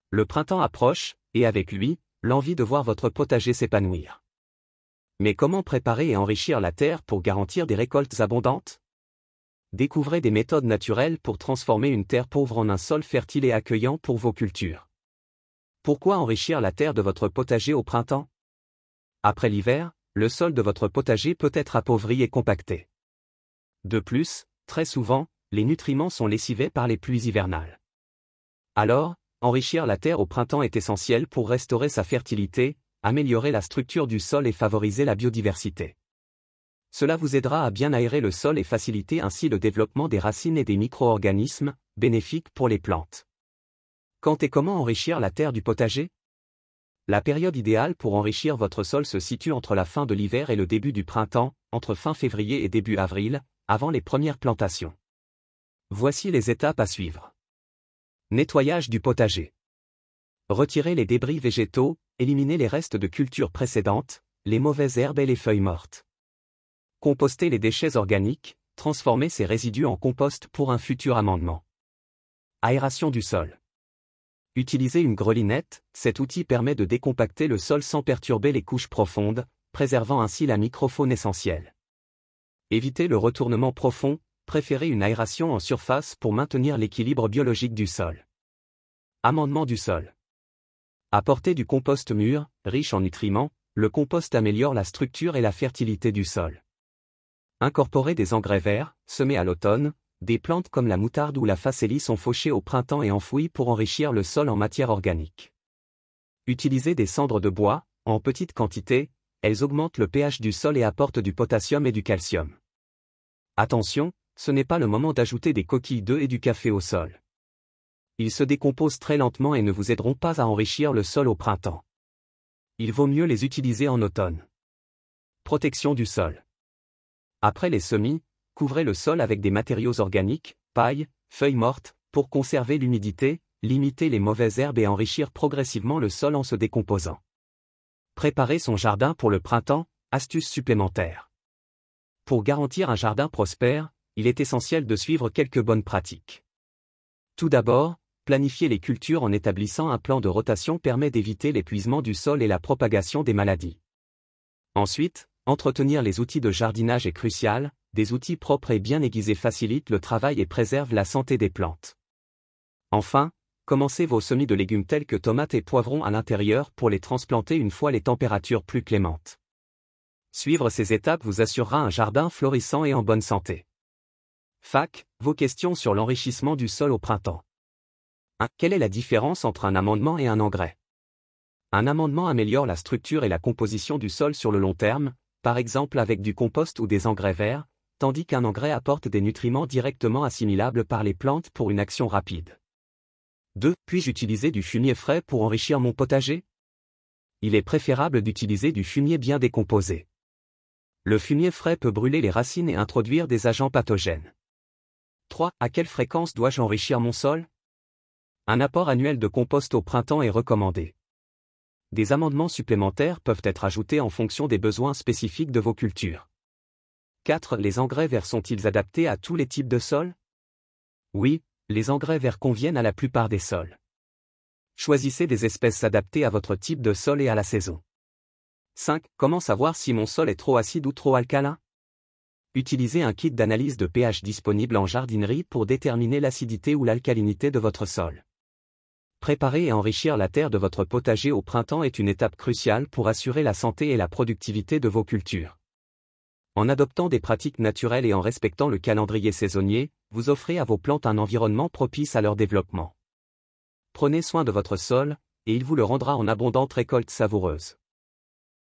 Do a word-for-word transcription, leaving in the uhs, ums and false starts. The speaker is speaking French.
Le printemps approche, et avec lui, l'envie de voir votre potager s'épanouir. Mais comment préparer et enrichir la terre pour garantir des récoltes abondantes? Découvrez des méthodes naturelles pour transformer une terre pauvre en un sol fertile et accueillant pour vos cultures. Pourquoi enrichir la terre de votre potager au printemps? Après l'hiver, le sol de votre potager peut être appauvri et compacté. De plus, très souvent, les nutriments sont lessivés par les pluies hivernales. Alors, enrichir la terre au printemps est essentiel pour restaurer sa fertilité, améliorer la structure du sol et favoriser la biodiversité. Cela vous aidera à bien aérer le sol et faciliter ainsi le développement des racines et des micro-organismes, bénéfiques pour les plantes. Quand et comment enrichir la terre du potager? La période idéale pour enrichir votre sol se situe entre la fin de l'hiver et le début du printemps, entre fin février et début avril, avant les premières plantations. Voici les étapes à suivre. Nettoyage du potager. Retirez les débris végétaux, éliminez les restes de cultures précédentes, les mauvaises herbes et les feuilles mortes. Compostez les déchets organiques, transformez ces résidus en compost pour un futur amendement. Aération du sol. Utilisez une grelinette, cet outil permet de décompacter le sol sans perturber les couches profondes, préservant ainsi la microfaune essentielle. Évitez le retournement profond, préférez une aération en surface pour maintenir l'équilibre biologique du sol. Amendement du sol. Apportez du compost mûr, riche en nutriments, le compost améliore la structure et la fertilité du sol. Incorporez des engrais verts, semés à l'automne, des plantes comme la moutarde ou la facélie sont fauchées au printemps et enfouies pour enrichir le sol en matière organique. Utilisez des cendres de bois, en petite quantité, elles augmentent le pH du sol et apportent du potassium et du calcium. Attention, ce n'est pas le moment d'ajouter des coquilles d'œufs et du café au sol. Ils se décomposent très lentement et ne vous aideront pas à enrichir le sol au printemps. Il vaut mieux les utiliser en automne. Protection du sol. Après les semis, couvrez le sol avec des matériaux organiques, paille, feuilles mortes, pour conserver l'humidité, limiter les mauvaises herbes et enrichir progressivement le sol en se décomposant. Préparer son jardin pour le printemps, astuce supplémentaire. Pour garantir un jardin prospère, il est essentiel de suivre quelques bonnes pratiques. Tout d'abord, planifier les cultures en établissant un plan de rotation permet d'éviter l'épuisement du sol et la propagation des maladies. Ensuite, entretenir les outils de jardinage est crucial, des outils propres et bien aiguisés facilitent le travail et préservent la santé des plantes. Enfin, commencez vos semis de légumes tels que tomates et poivrons à l'intérieur pour les transplanter une fois les températures plus clémentes. Suivre ces étapes vous assurera un jardin florissant et en bonne santé. Fac, vos questions sur l'enrichissement du sol au printemps. un. Quelle est la différence entre un amendement et un engrais? Un amendement améliore la structure et la composition du sol sur le long terme, par exemple avec du compost ou des engrais verts, tandis qu'un engrais apporte des nutriments directement assimilables par les plantes pour une action rapide. deux. Puis-je utiliser du fumier frais pour enrichir mon potager? Il est préférable d'utiliser du fumier bien décomposé. Le fumier frais peut brûler les racines et introduire des agents pathogènes. trois. À quelle fréquence dois-je enrichir mon sol? Un apport annuel de compost au printemps est recommandé. Des amendements supplémentaires peuvent être ajoutés en fonction des besoins spécifiques de vos cultures. quatre. Les engrais verts sont-ils adaptés à tous les types de sols? Oui, les engrais verts conviennent à la plupart des sols. Choisissez des espèces adaptées à votre type de sol et à la saison. cinq. Comment savoir si mon sol est trop acide ou trop alcalin? Utilisez un kit d'analyse de pH disponible en jardinerie pour déterminer l'acidité ou l'alcalinité de votre sol. Préparer et enrichir la terre de votre potager au printemps est une étape cruciale pour assurer la santé et la productivité de vos cultures. En adoptant des pratiques naturelles et en respectant le calendrier saisonnier, vous offrez à vos plantes un environnement propice à leur développement. Prenez soin de votre sol, et il vous le rendra en abondantes récoltes savoureuses.